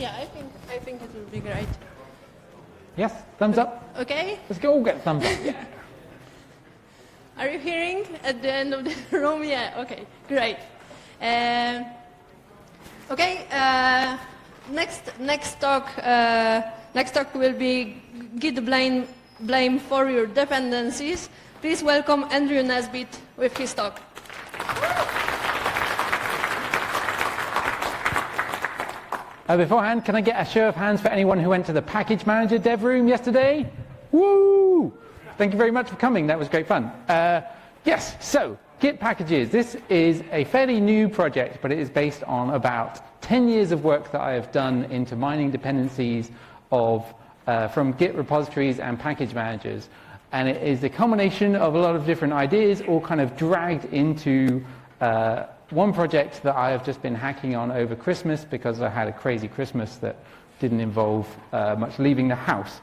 Yeah, I think it will be great. Yes, thumbs up. Okay. Let's go all get thumbs up. Yeah. Are you hearing at the end of the room? Yeah. Okay. Great. Okay. Next talk will be Git blame for your dependencies. Please welcome Andrew Nesbitt with his talk. Beforehand, can I get a show of hands for anyone who went to the Package Manager dev room yesterday? Woo! Thank you very much for coming. That was great fun. Yes, so Git packages. This is a fairly new project, but it is based on about 10 years of work that I have done into mining dependencies from Git repositories and package managers. And it is a combination of a lot of different ideas, all kind of dragged into one project that I have just been hacking on over Christmas because I had a crazy Christmas that didn't involve much leaving the house.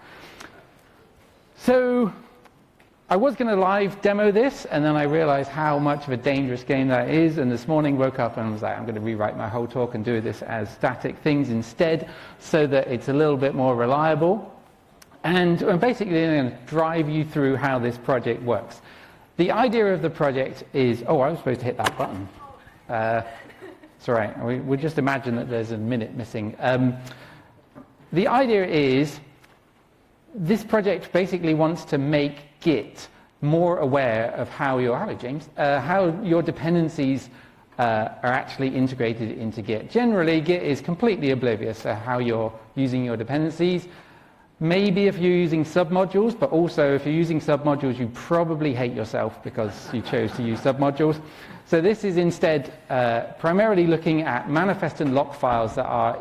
So I was going to live demo this, and then I realized how much of a dangerous game that is, and this morning woke up and was like, I'm going to rewrite my whole talk and do this as static things instead so that it's a little bit more reliable. And I'm basically going to drive you through how this project works. The idea of the project is, oh, I was supposed to hit that button. It's all right. We'll just imagine that there's a minute missing. The idea is this project basically wants to make Git more aware of how your dependencies are actually integrated into Git. Generally, Git is completely oblivious to how you're using your dependencies. Maybe if you're using submodules, but also if you're using submodules, you probably hate yourself because you chose to use submodules. So this is instead primarily looking at manifest and lock files that are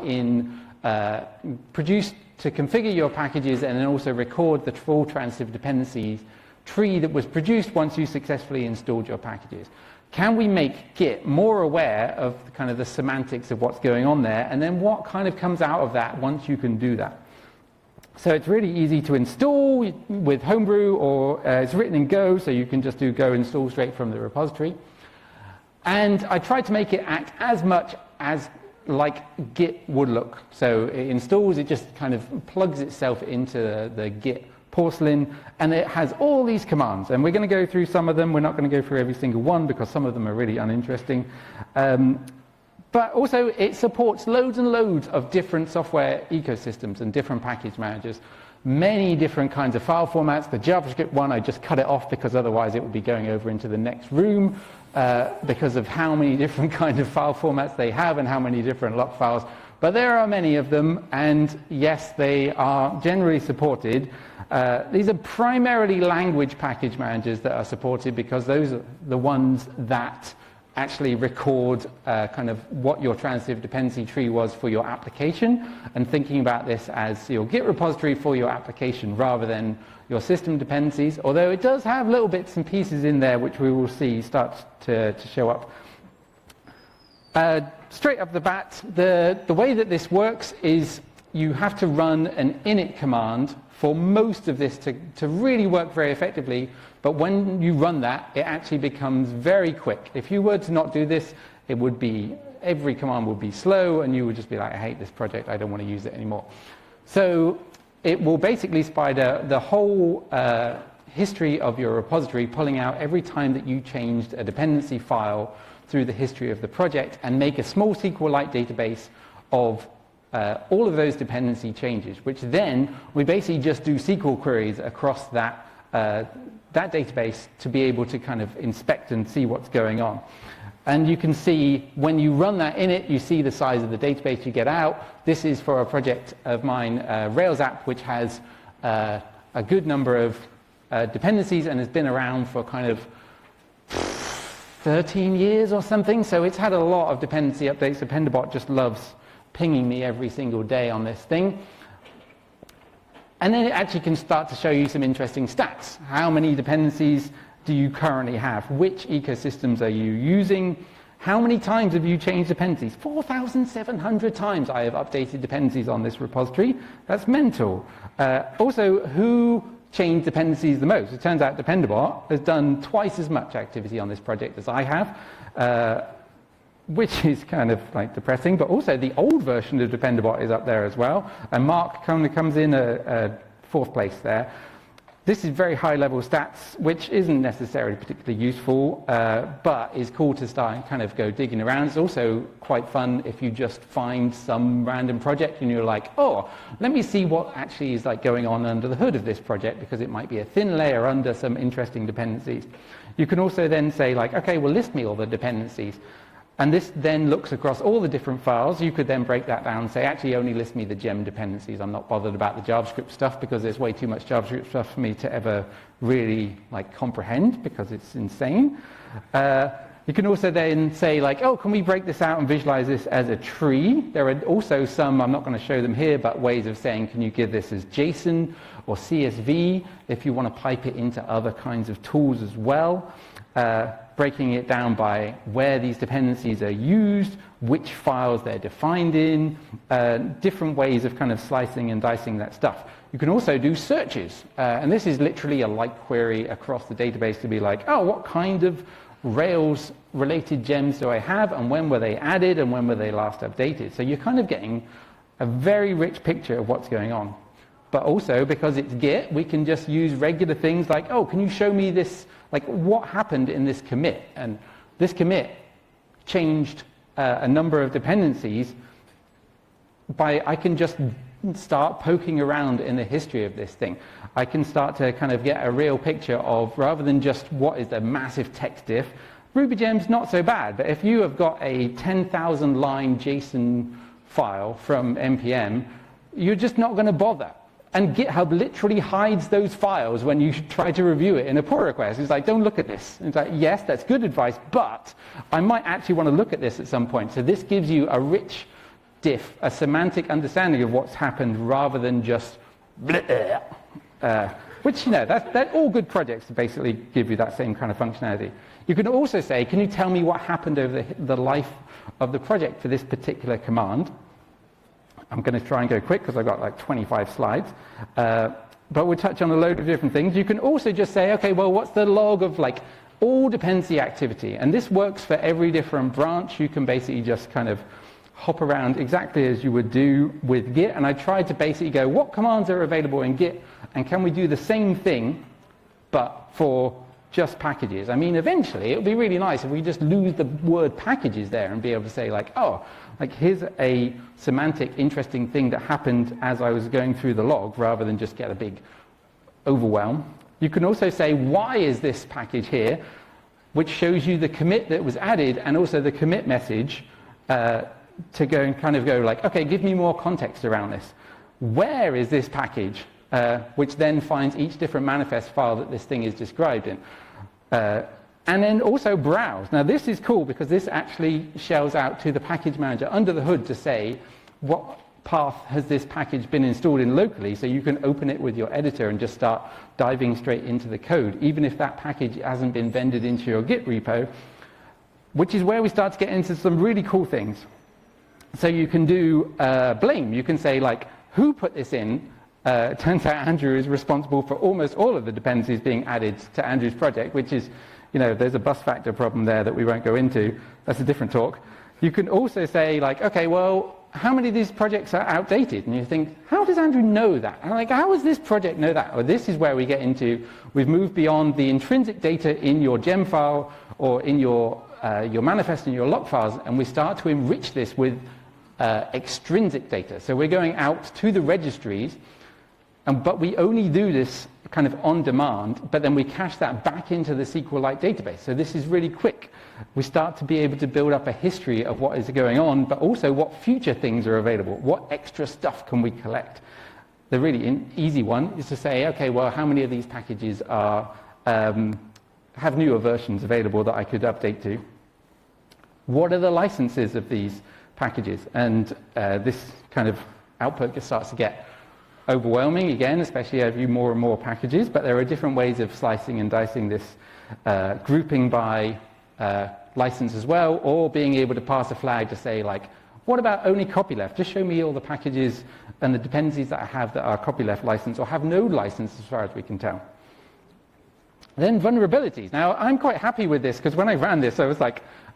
produced to configure your packages and then also record the full transitive dependencies tree that was produced once you successfully installed your packages. Can we make Git more aware of kind of the semantics of what's going on there, and then what kind of comes out of that once you can do that? So it's really easy to install with Homebrew, or it's written in Go, so you can just do Go install straight from the repository. And I tried to make it act as much as like Git would look. So it installs, it just kind of plugs itself into the Git porcelain, and it has all these commands. And we're going to go through some of them. We're not going to go through every single one because some of them are really uninteresting. But also it supports loads and loads of different software ecosystems and different package managers, many different kinds of file formats. The JavaScript one, I just cut it off because otherwise it would be going over into the next room because of how many different kinds of file formats they have and how many different lock files. But there are many of them, and yes, they are generally supported. These are primarily language package managers that are supported because those are the ones that actually record kind of what your transitive dependency tree was for your application, and thinking about this as your Git repository for your application rather than your system dependencies, although it does have little bits and pieces in there which we will see start to show up. Straight up the bat, the way that this works is you have to run an init command for most of this to really work very effectively, but when you run that, it actually becomes very quick. If you were to not do this, it would be, every command would be slow, and you would just be like, I hate this project, I don't want to use it anymore. So it will basically spider the whole history of your repository, pulling out every time that you changed a dependency file through the history of the project, and make a small SQLite database of all of those dependency changes, which then we basically just do SQL queries across that database to be able to kind of inspect and see what's going on. And you can see when you run that init, you see the size of the database you get out. This is for a project of mine, Rails app, which has a good number of dependencies and has been around for kind of 13 years or something. So it's had a lot of dependency updates. Dependabot just loves pinging me every single day on this thing. And then it actually can start to show you some interesting stats. How many dependencies do you currently have? Which ecosystems are you using? How many times have you changed dependencies? 4,700 times I have updated dependencies on this repository. That's mental. Also, who changed dependencies the most? It turns out Dependabot has done twice as much activity on this project as I have. which is kind of like depressing, but also the old version of Dependabot is up there as well, and Mark kind of comes in a fourth place there. This is very high-level stats, which isn't necessarily particularly useful, but is cool to start and kind of go digging around. It's also quite fun if you just find some random project and you're like, oh, let me see what actually is like going on under the hood of this project, because it might be a thin layer under some interesting dependencies. You can also then say, like, okay, well, list me all the dependencies. And this then looks across all the different files. You could then break that down and say, actually, only list me the gem dependencies. I'm not bothered about the JavaScript stuff because there's way too much JavaScript stuff for me to ever really like comprehend, because it's insane. You can also then say, like, oh, can we break this out and visualize this as a tree? There are also some, I'm not going to show them here, but ways of saying, can you give this as JSON or CSV if you want to pipe it into other kinds of tools as well. Breaking it down by where these dependencies are used, which files they're defined in, different ways of kind of slicing and dicing that stuff. You can also do searches, and this is literally a like query across the database to be like, oh, what kind of Rails-related gems do I have, and when were they added, and when were they last updated? So you're kind of getting a very rich picture of what's going on. But also, because it's Git, we can just use regular things like, oh, can you show me this, like what happened in this commit? And this commit changed a number of dependencies I can just start poking around in the history of this thing. I can start to kind of get a real picture of, rather than just what is the massive text diff, RubyGem's not so bad, but if you have got a 10,000 line JSON file from NPM, you're just not going to bother. And GitHub literally hides those files when you try to review it in a pull request. It's like, don't look at this. It's like, yes, that's good advice, but I might actually want to look at this at some point. So this gives you a rich diff, a semantic understanding of what's happened, rather than just which, you know, that's all good projects to basically give you that same kind of functionality. You can also say, can you tell me what happened over the life of the project for this particular command? I'm going to try and go quick because I've got like 25 slides. But we'll touch on a load of different things. You can also just say, okay, well, what's the log of like all dependency activity? And this works for every different branch. You can basically just kind of hop around exactly as you would do with Git. And I tried to basically go, what commands are available in Git? And can we do the same thing, but for just packages? I mean, eventually, it would be really nice if we just lose the word packages there and be able to say, like, oh, like here's a semantic, interesting thing that happened as I was going through the log, rather than just get a big overwhelm. You can also say, why is this package here, which shows you the commit that was added and also the commit message to go and kind of go like, okay, give me more context around this. Where is this package? Which then finds each different manifest file that this thing is described in. And then also browse. Now this is cool because this actually shells out to the package manager under the hood to say what path has this package been installed in locally, so you can open it with your editor and just start diving straight into the code, even if that package hasn't been vended into your Git repo, which is where we start to get into some really cool things. So you can do blame. You can say, like, who put this in? It turns out Andrew is responsible for almost all of the dependencies being added to Andrew's project, which is, you know, there's a bus factor problem there that we won't go into. That's a different talk. You can also say, like, okay, well, how many of these projects are outdated? And you think, how does Andrew know that? And like, how does this project know that? Well, this is where we get into, we've moved beyond the intrinsic data in your gem file or in your manifest and your log files, and we start to enrich this with extrinsic data. So we're going out to the registries, but we only do this kind of on demand, but then we cache that back into the SQLite database. So this is really quick. We start to be able to build up a history of what is going on, but also what future things are available. What extra stuff can we collect? The really easy one is to say, okay, well, how many of these packages are, have newer versions available that I could update to? What are the licenses of these packages? And this kind of output just starts to get overwhelming again, especially as you more and more packages, but there are different ways of slicing and dicing this, grouping by license as well, or being able to pass a flag to say, like, what about only copyleft? Just show me all the packages and the dependencies that I have that are copyleft licensed or have no license as far as we can tell. Then vulnerabilities. Now, I'm quite happy with this because when I ran this, I was like,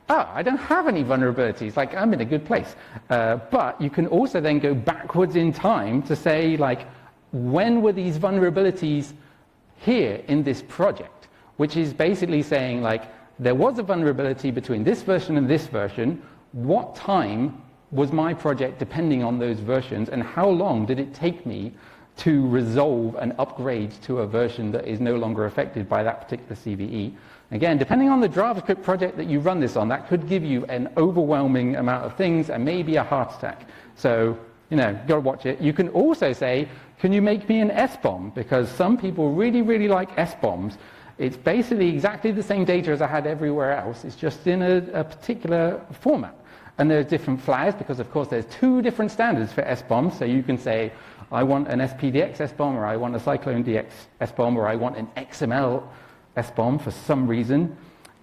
I don't have any vulnerabilities, like I'm in a good place. But you can also then go backwards in time to say, like, when were these vulnerabilities here in this project? Which is basically saying, like, there was a vulnerability between this version and this version. What time was my project depending on those versions, and how long did it take me to resolve and upgrade to a version that is no longer affected by that particular CVE? Again, depending on the JavaScript project that you run this on, that could give you an overwhelming amount of things and maybe a heart attack. So, you know, you've got to watch it. You can also say, can you make me an SBOM? Because some people really, really like SBOMs. It's basically exactly the same data as I had everywhere else. It's just in a particular format. And there's different flags because, of course, there's 2 different standards for SBOMs. So you can say, I want an SPDX SBOM, or I want a CycloneDX SBOM, or I want an XML SBOM for some reason.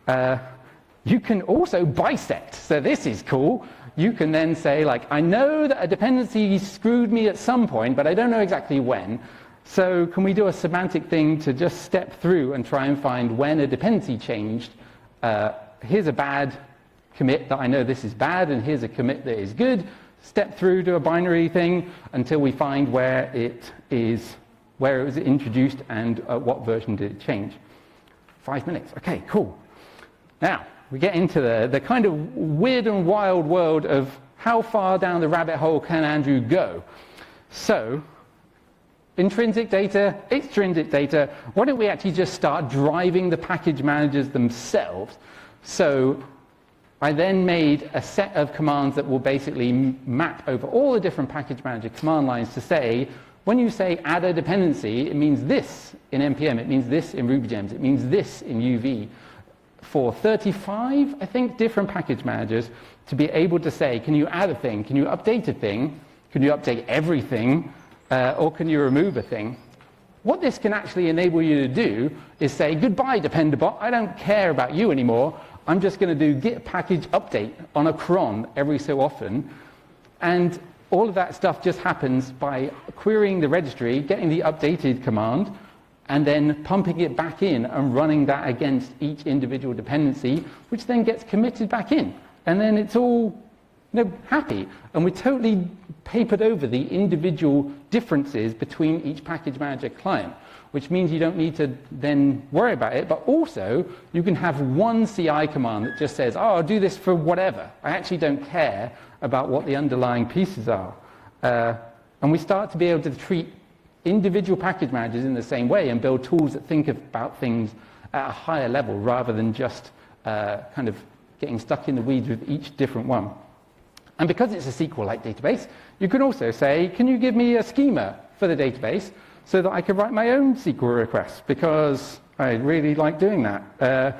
You can also bisect. So this is cool. You can then say, like, I know that a dependency screwed me at some point, but I don't know exactly when. So can we do a semantic thing to just step through and try and find when a dependency changed? Here's a bad commit that I know this is bad, and here's a commit that is good. Step through to a binary thing until we find where it was introduced and what version did it change. 5 minutes. Okay, cool. Now, we get into the kind of weird and wild world of how far down the rabbit hole can Andrew go. So, intrinsic data, extrinsic data, why don't we actually just start driving the package managers themselves? So, I then made a set of commands that will basically map over all the different package manager command lines to say, when you say add a dependency, it means this in NPM, it means this in RubyGems, it means this in UV. For 35, I think, different package managers to be able to say, can you add a thing? Can you update a thing? Can you update everything? Or can you remove a thing? What this can actually enable you to do is say, goodbye, Dependabot, I don't care about you anymore. I'm just going to do git package update on a cron every so often. And all of that stuff just happens by querying the registry, getting the updated command, and then pumping it back in and running that against each individual dependency, which then gets committed back in. And then it's all happy. And we totally papered over the individual differences between each package manager client, which means you don't need to then worry about it. But also, you can have one CI command that just says, oh, I'll do this for whatever. I actually don't care about what the underlying pieces are. And we start to be able to treat individual package managers in the same way and build tools that think about things at a higher level rather than just kind of getting stuck in the weeds with each different one. And because it's a SQL-like database, you can also say, can you give me a schema for the database so that I can write my own SQL requests, because I really like doing that.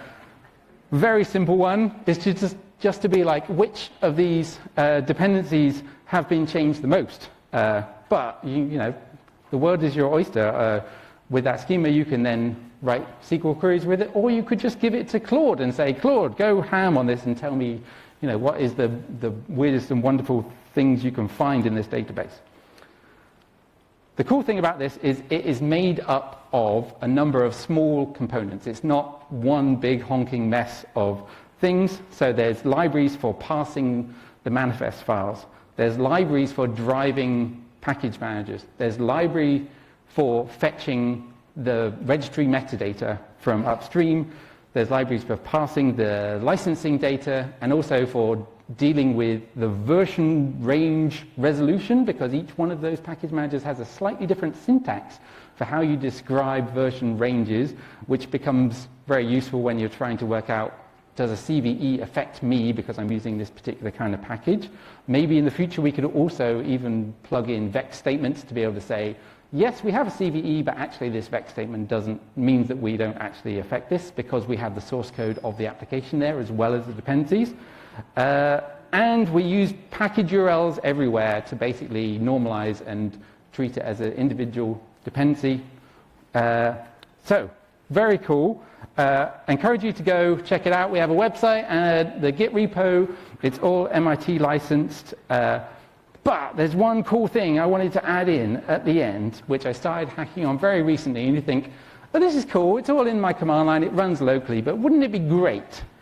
Very simple one is just to be like, which of these dependencies have been changed the most? But, you know, the world is your oyster. With that schema, you can then write SQL queries with it, or you could just give it to Claude and say, Claude, go ham on this and tell me, you know, what is the weirdest and wonderful things you can find in this database. The cool thing about this is it is made up of a number of small components. It's not one big honking mess of things. So there's libraries for parsing the manifest files. There's libraries for driving package managers. There's library for fetching the registry metadata from upstream. There's libraries for parsing the licensing data, and also for dealing with the version range resolution, because each one of those package managers has a slightly different syntax for how you describe version ranges, which becomes very useful when you're trying to work out, does a CVE affect me because I'm using this particular kind of package? Maybe in the future we could also even plug in vex statements to be able to say, yes, we have a CVE, but actually this vex statement means that we don't actually affect this because we have the source code of the application there as well as the dependencies. And we use package URLs everywhere to basically normalize and treat it as an individual dependency. So, very cool. Encourage you to go check it out. We have a website and the Git repo. It's all MIT licensed. But there's one cool thing I wanted to add in at the end, which I started hacking on very recently, and you think, oh, this is cool, it's all in my command line, it runs locally, but wouldn't it be great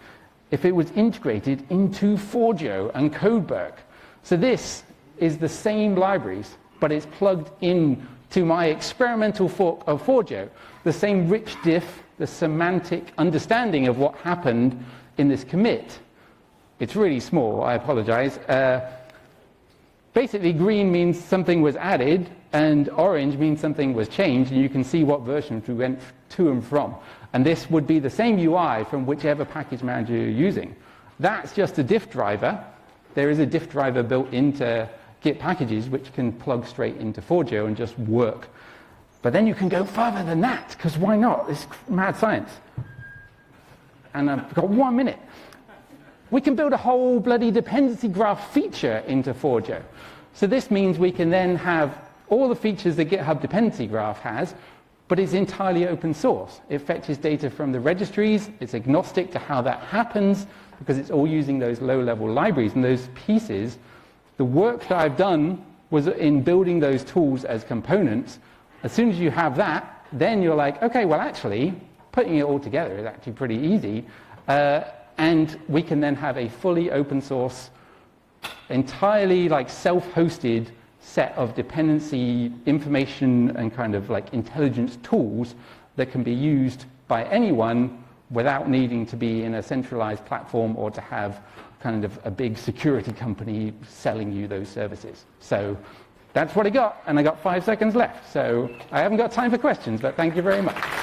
if it was integrated into Forgeo and Codeberg. So this is the same libraries, but it's plugged in to my experimental fork of Forgeo, the same rich diff, the semantic understanding of what happened in this commit. It's really small, I apologize. Basically, green means something was added, and orange means something was changed, and you can see what versions we went to and from. And this would be the same UI from whichever package manager you're using. That's just a diff driver. There is a diff driver built into Git packages which can plug straight into Forgeo and just work. But then you can go further than that, because why not? It's mad science. And I've got 1 minute. We can build a whole bloody dependency graph feature into Forgeo. So this means we can then have all the features that GitHub Dependency Graph has, but it's entirely open source. It fetches data from the registries. It's agnostic to how that happens, because it's all using those low-level libraries and those pieces. The work that I've done was in building those tools as components. As soon as you have that, then you're like, okay, well, actually, putting it all together is actually pretty easy. And we can then have a fully open source, entirely like self-hosted set of dependency information and kind of like intelligence tools that can be used by anyone without needing to be in a centralized platform or to have kind of a big security company selling you those services. So that's what I got, and I got 5 seconds left. So I haven't got time for questions, but thank you very much.